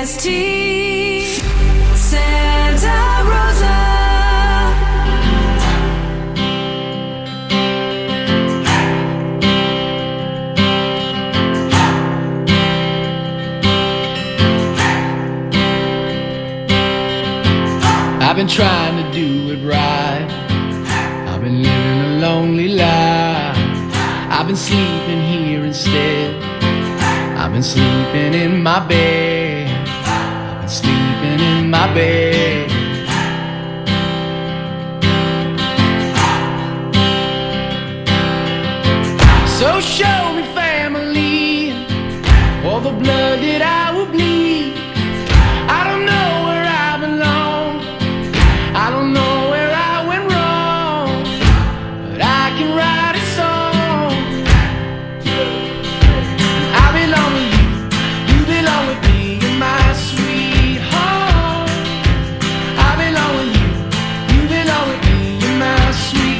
KZST Santa Rosa. I've been trying to do it right. I've been living a lonely life. I've been sleeping here instead. I've been sleeping in my bed. I've been sleeping in my bed. So show me family, all the blood that I will bleed. I don't know where I belong. I don't know where I went wrong, but I can write a song. I belong with you, you belong with me, you're my sweetheart. I belong with you, you belong with me, you're my sweetheart.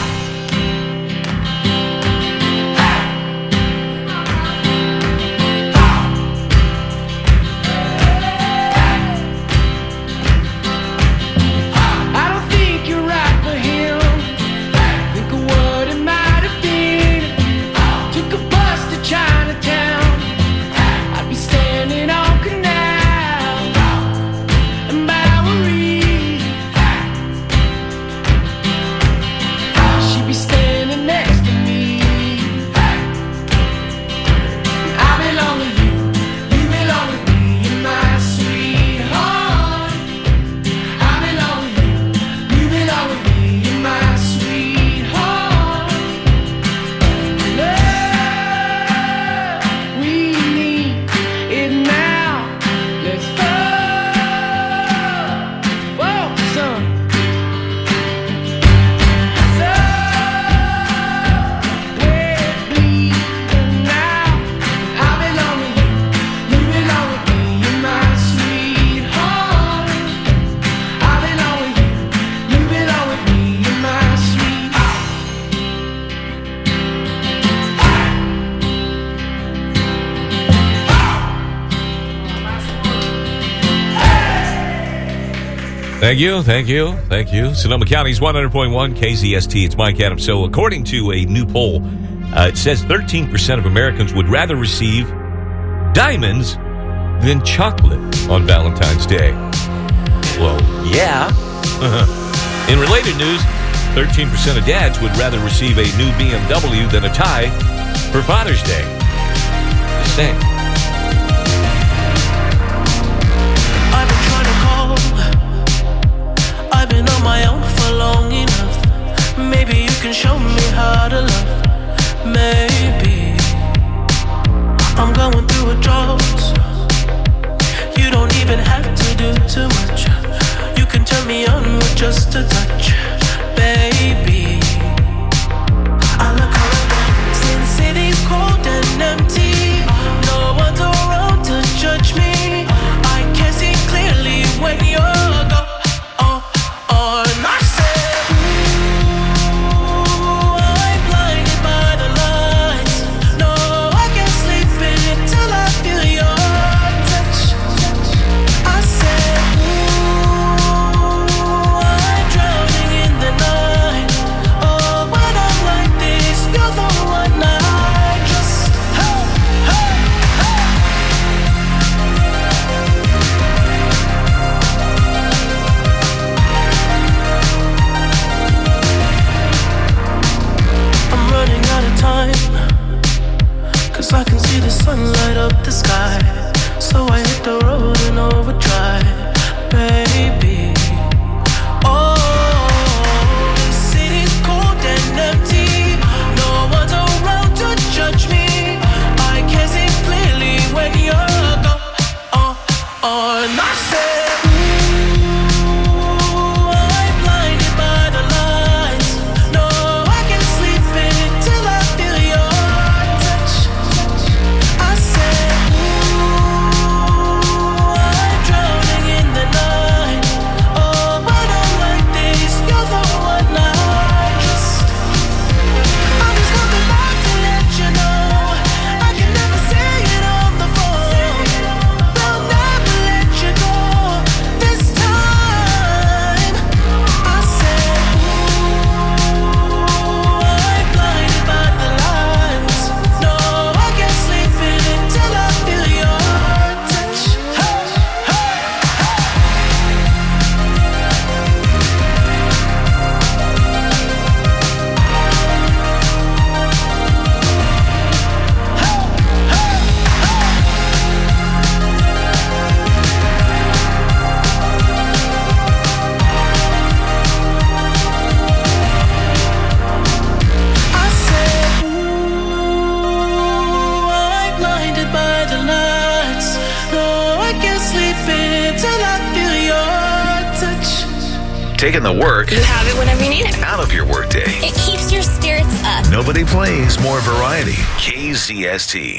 Thank you. Sonoma County's 100.1 KZST. It's Mike Adams. So according to a new poll, it says 13% of Americans would rather receive diamonds than chocolate on Valentine's Day. Well, yeah. In related news, 13% of dads would rather receive a new BMW than a tie for Father's Day. Just saying. I've been on my own for long enough. Maybe you can show me how to love. Maybe I'm going through a drought. You don't even have to do too much. You can turn me on with just a touch, baby. I look around since city's cold and empty. No one's around to judge me. I can see clearly when you're gone. I can see the sun light up the sky, so I hit the road in overdrive, baby. Oh, the city's cold and empty. No one's around to judge me. I can see clearly when you're gone. And I said, ooh, I'm blinded by the lights. No, I can't sleep until I feel your touch. I said, ooh. taking the work You have it whenever you need it. out of your workday. It keeps your spirits up. Nobody plays more variety. KZST.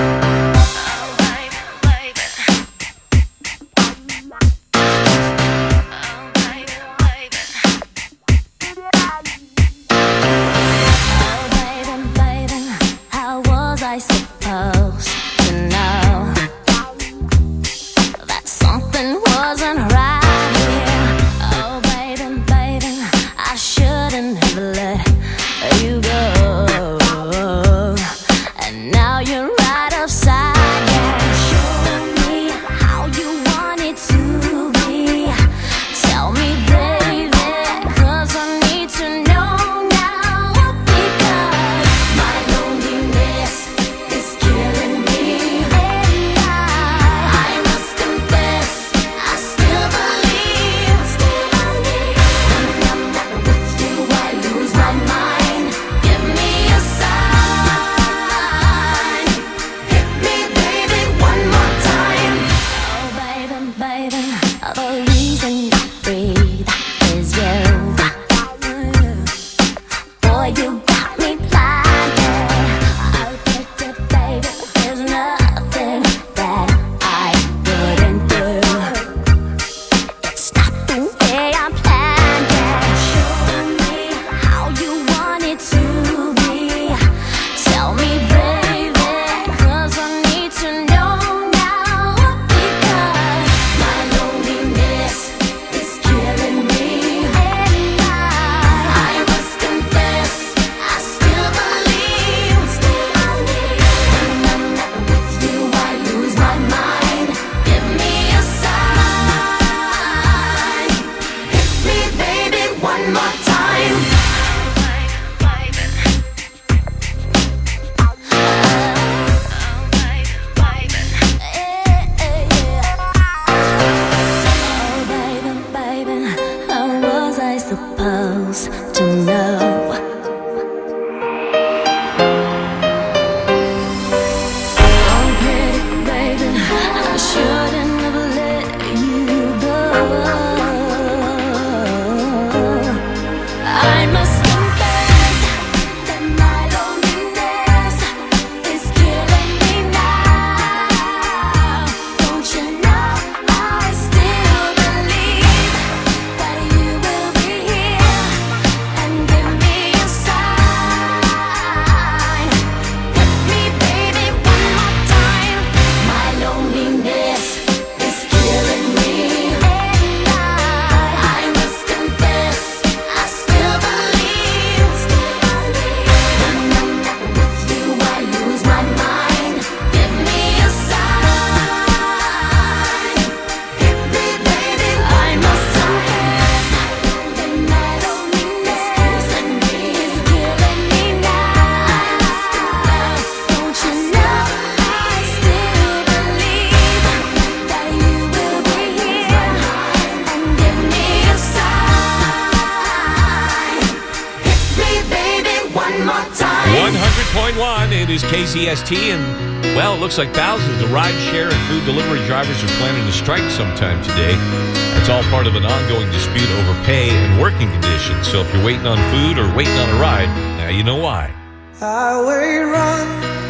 It is KZST, and, well, it looks like thousands of rideshare and food delivery drivers are planning to strike sometime today. It's all part of an ongoing dispute over pay and working conditions. So if you're waiting on food or waiting on a ride, now you know why. Highway run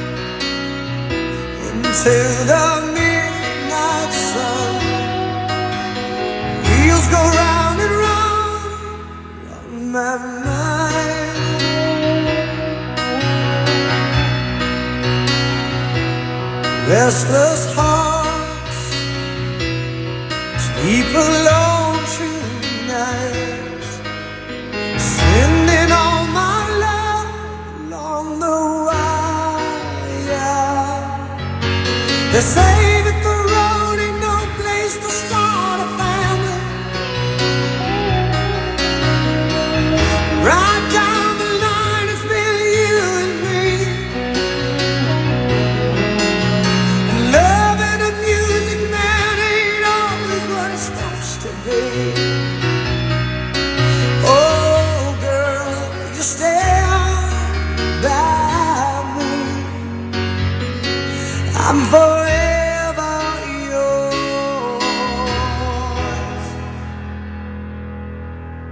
into the midnight sun. Wheels go round and round on my mind. Restless hearts sleep alone through nights, sending all my love along the wire. They say that the road ain't no place to start a family. Right down the line, it's been you and me. And loving and music, man, ain't always what it's supposed to be. Oh, girl, you stand by me. I'm forever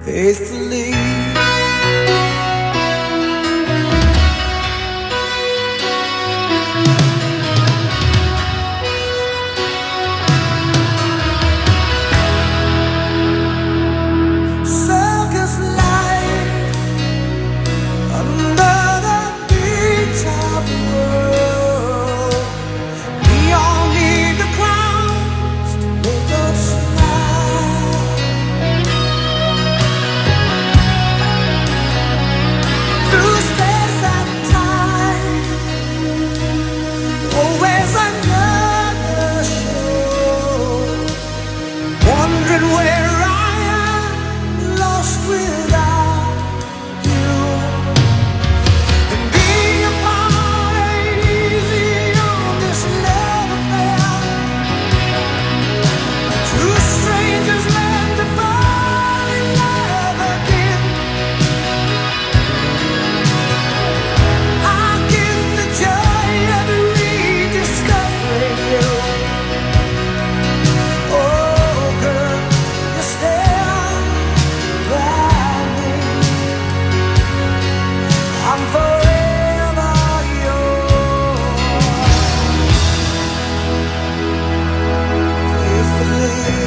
faithfully. Circus life under the beach of the world. We all need the clowns to make us smile. Through space and time, always another show. Wondering where I am, lost without you. And being apart ain't easy on this love affair. Two strangers learn to fall in love again. I get the joy of rediscovering you. Oh, girl, you stand by me. I'm forever yours, faithfully.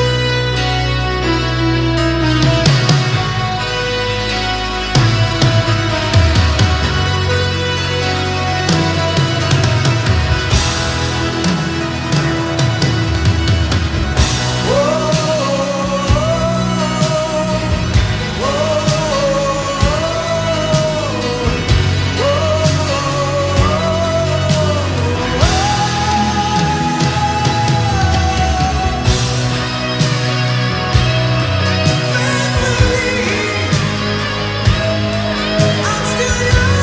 I'm still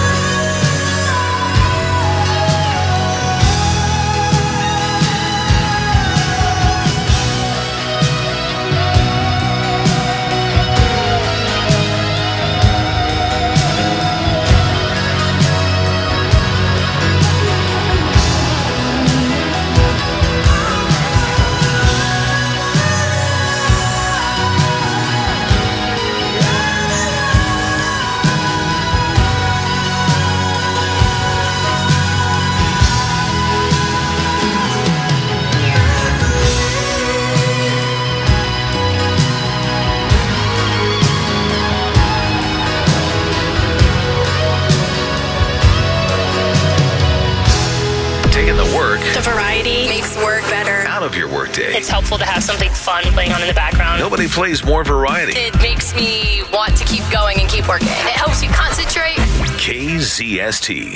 Taking the work The variety makes work better. out of your workday. It's helpful to have something fun playing on in the background. Nobody plays more variety. It makes me want to keep going and keep working. It helps you concentrate. KZST.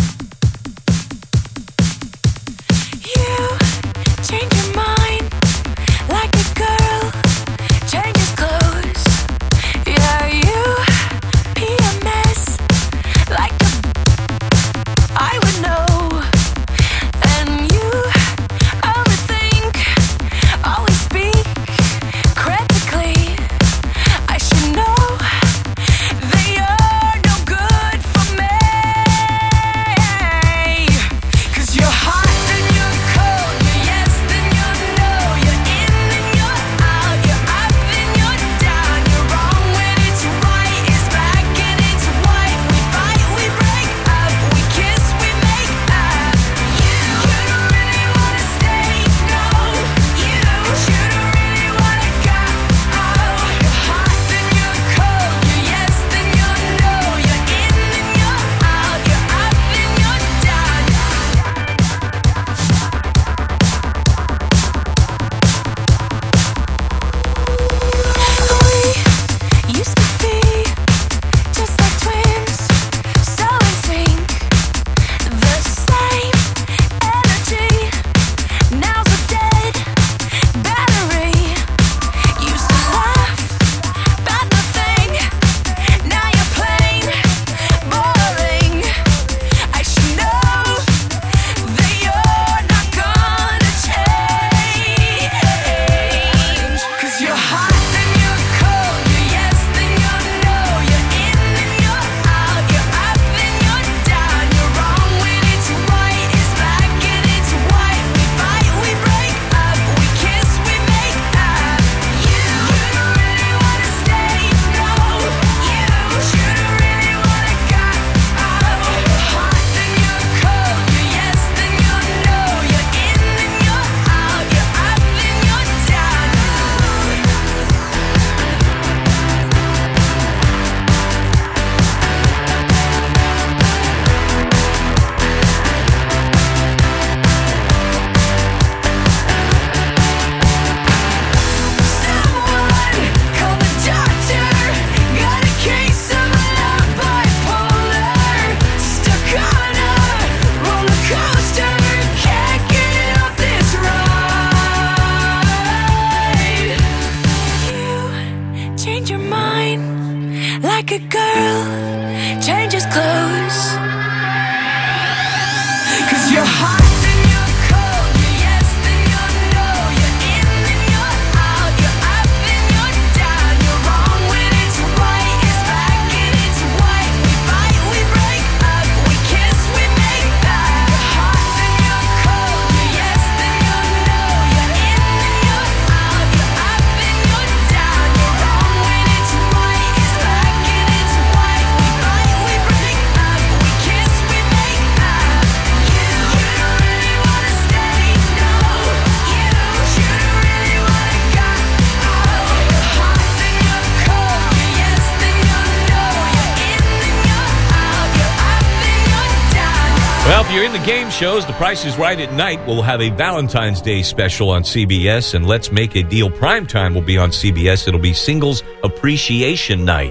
You change your mind like a girl changes clothes. Yeah, you be a mess like I would know. And you overthink, always speak critically. I should know that you're no good for me. you're in the game shows, The Price is Right at night will have a Valentine's Day special on CBS, and Let's Make a Deal Primetime will be on CBS. It'll be Singles Appreciation Night.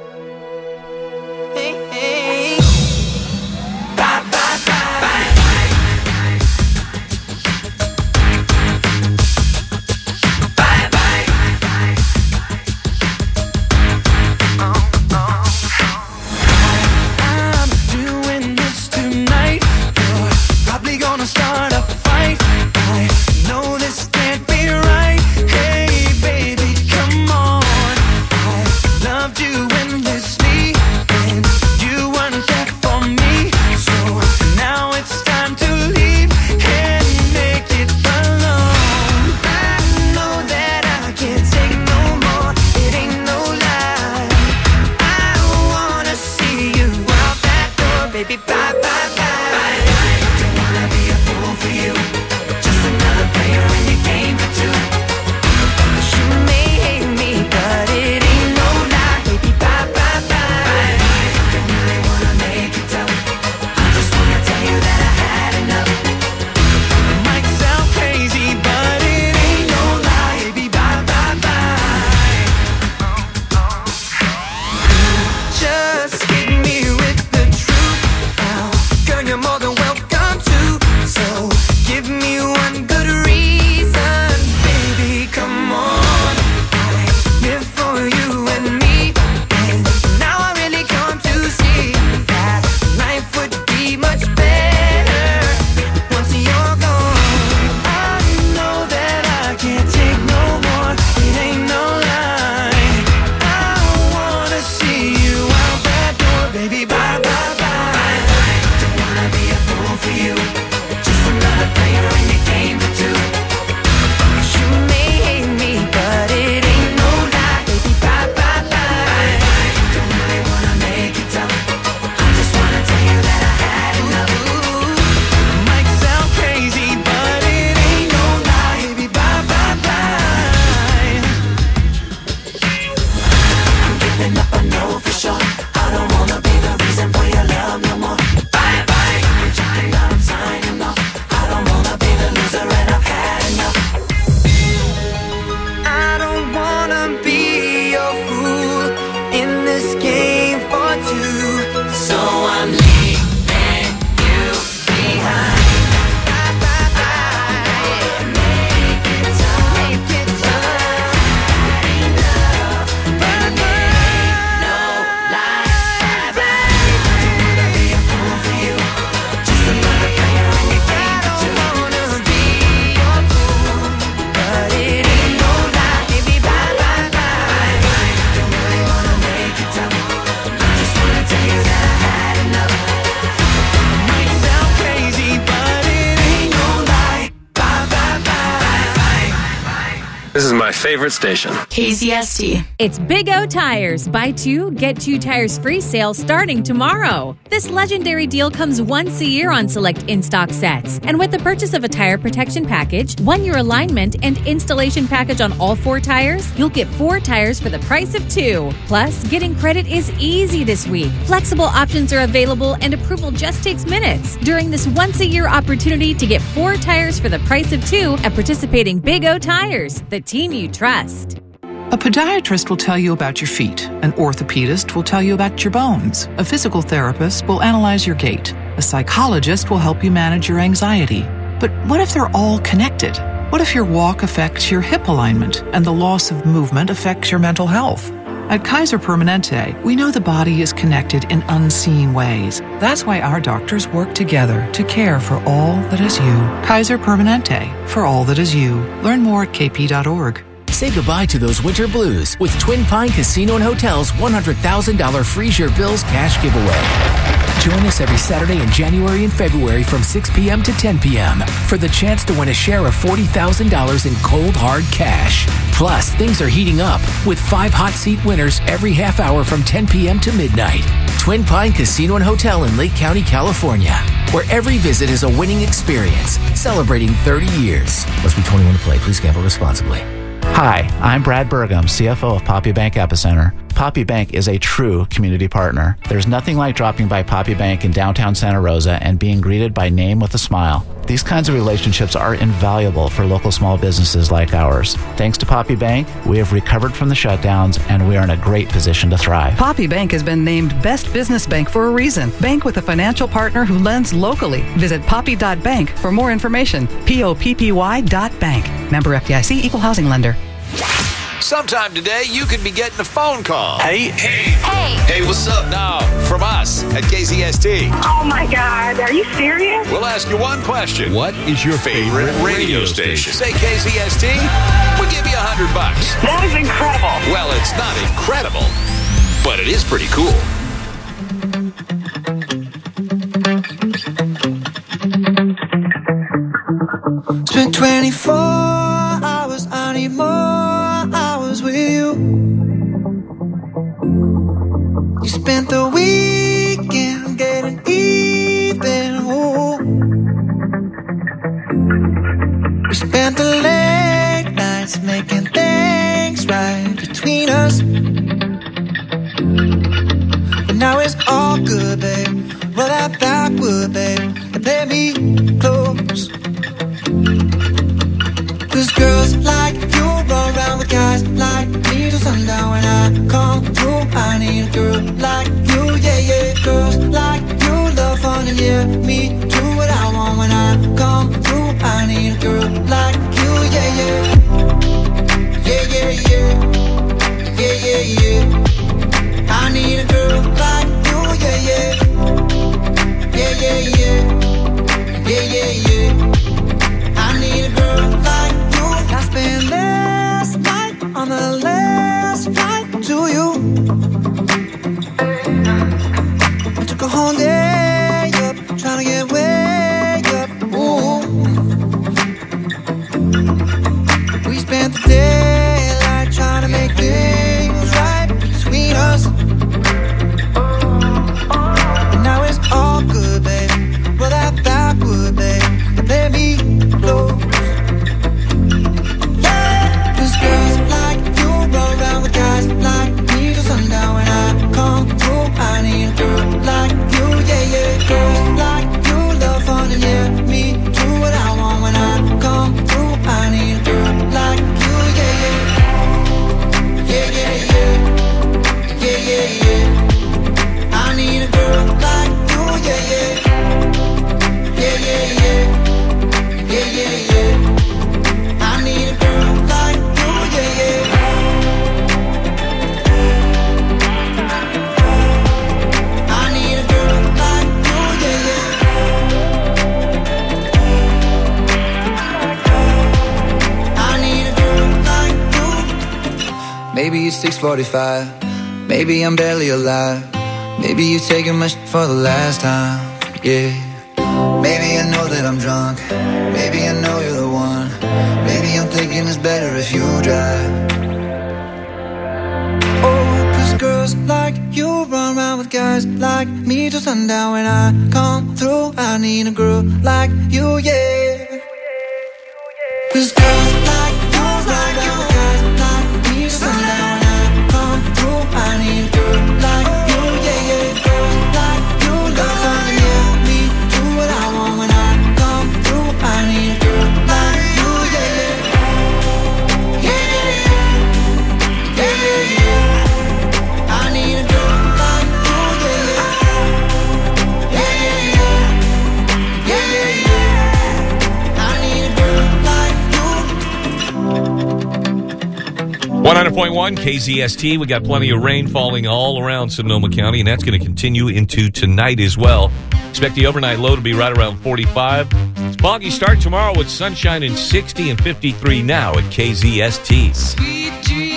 This is my favorite station. KZST. It's Big O Tires. Buy two, get two tires free sale starting tomorrow. This legendary deal comes once a year on select in-stock sets. And with the purchase of a tire protection package, 1-year alignment, and installation package on all 4 tires, you'll get 4 tires for the price of 2. Plus, getting credit is easy this week. Flexible options are available and approval just takes minutes. During this once-a-year opportunity to get 4 tires for the price of 2 at participating Big O Tires, the team you trust. A podiatrist will tell you about your feet. An orthopedist will tell you about your bones. A physical therapist will analyze your gait. A psychologist will help you manage your anxiety. But what if they're all connected? What if your walk affects your hip alignment and the loss of movement affects your mental health? At Kaiser Permanente, we know the body is connected in unseen ways. That's why our doctors work together to care for all that is you. Kaiser Permanente, for all that is you. Learn more at kp.org. Say goodbye to those winter blues with Twin Pine Casino and Hotel's $100,000 Freeze Your Bills cash giveaway. Join us every Saturday in January and February from 6 p.m. to 10 p.m. for the chance to win a share of $40,000 in cold, hard cash. Plus, things are heating up with 5 hot seat winners every half hour from 10 p.m. to midnight. Twin Pine Casino and Hotel in Lake County, California, where every visit is a winning experience, celebrating 30 years. Must be 21 to play. Please gamble responsibly. Hi, I'm Brad Burgum, CFO of Poppy Bank Epicenter. Poppy Bank is a true community partner. There's nothing like dropping by Poppy Bank in downtown Santa Rosa and being greeted by name with a smile. These kinds of relationships are invaluable for local small businesses like ours. Thanks to Poppy Bank, we have recovered from the shutdowns and we are in a great position to thrive. Poppy Bank has been named Best Business Bank for a reason. Bank with a financial partner who lends locally. Visit poppy.bank for more information. POPPY.bank. Member FDIC, Equal Housing Lender. Sometime today, you could be getting a phone call. Hey, what's up? No, from us at KZST. Oh my God, are you serious? We'll ask you one question. What is your favorite radio station? Say KZST, we'll give you $100. That is incredible. Well, it's not incredible, but it is pretty cool. Spent 24 hours, I need more hours with you. You spent the weekend getting even. Ooh. We spent the late nights making things right between us. But now it's all good, babe. Roll that backward, babe, and play me close. Cause girls like you run around with guys like me till sundown. When I come through, I need a girl like you, yeah, yeah. Girls like you love fun and yeah, me do what I want. When I come through, I need a girl like you, yeah, yeah. Yeah, yeah, yeah. Yeah, yeah, yeah. I need a girl like you, yeah, yeah. Yeah, yeah, yeah. Yeah, yeah, yeah. I need a girl like you. I spent last night on the last flight to you. I took a whole day up, trying to get way up. Ooh. We spent the daylight trying to make things right between us. And now it's all good, babe. Roll that backward, babe, and play me close. Girls like you run around with guys like me till sundown. When I come through, I need a girl like you, yeah, yeah. Girls like you love fun and yeah, me do what I want. When I come through, I need a girl like you, yeah, yeah. Yeah, yeah, yeah. Yeah, yeah, yeah. I need a girl like you, yeah, yeah. Yeah, yeah, yeah. Yeah, yeah, yeah. I need a girl like you. Maybe it's 6:45. Maybe I'm barely alive. Maybe you're taking my shit for the last time. Yeah. Maybe I know that I'm drunk. Maybe I know you're the one. Maybe I'm thinking it's better if you drive. Oh, cause girls like you run around with guys like me till sundown. When I come through, I need a girl like you, yeah. Cause girls like you run around with guys like me till sundown. When I come through, I need a girl like you, yeah, yeah. Girls like you love fun, yeah, me do what I want. When I come through, I need a girl like you, yeah, yeah. Yeah, yeah, yeah. Yeah, yeah, yeah. I need a girl like you, yeah, yeah. Yeah, yeah, yeah. Yeah, yeah, yeah. I need a girl like you. 100.1 KZST. We got plenty of rain falling all around Sonoma County, and that's going to continue into tonight as well. Expect the overnight low to be right around 45. It's foggy start tomorrow with sunshine in 60 and 53 now at KZST. Sweet Jesus.